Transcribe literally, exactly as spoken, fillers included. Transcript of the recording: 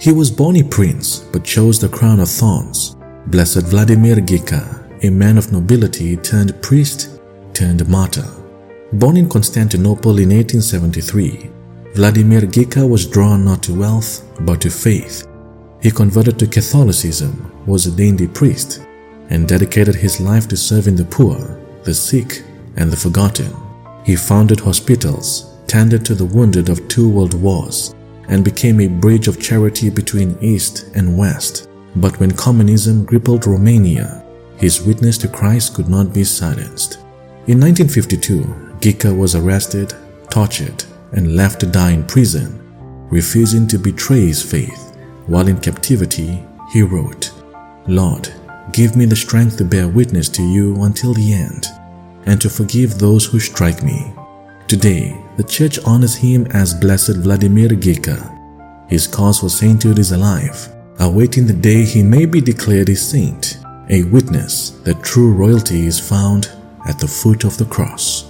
He was born a prince but chose the crown of thorns. Blessed Vladimir Gika, a man of nobility turned priest turned martyr. Born in Constantinople in eighteen seventy-three, Vladimir Gika was drawn not to wealth but to faith. He converted to Catholicism, was ordained a priest, and dedicated his life to serving the poor, the sick, and the forgotten. He founded hospitals, tended to the wounded of two world wars, and became a bridge of charity between East and West. But when communism crippled Romania, his witness to Christ could not be silenced. In nineteen fifty-two, Gika was arrested, tortured, and left to die in prison, refusing to betray his faith. While in captivity, he wrote, "Lord, give me the strength to bear witness to you until the end, and to forgive those who strike me." Today, the Church honors him as Blessed Vladimir Gika. His cause for sainthood is alive, awaiting the day he may be declared a saint, a witness that true royalty is found at the foot of the cross.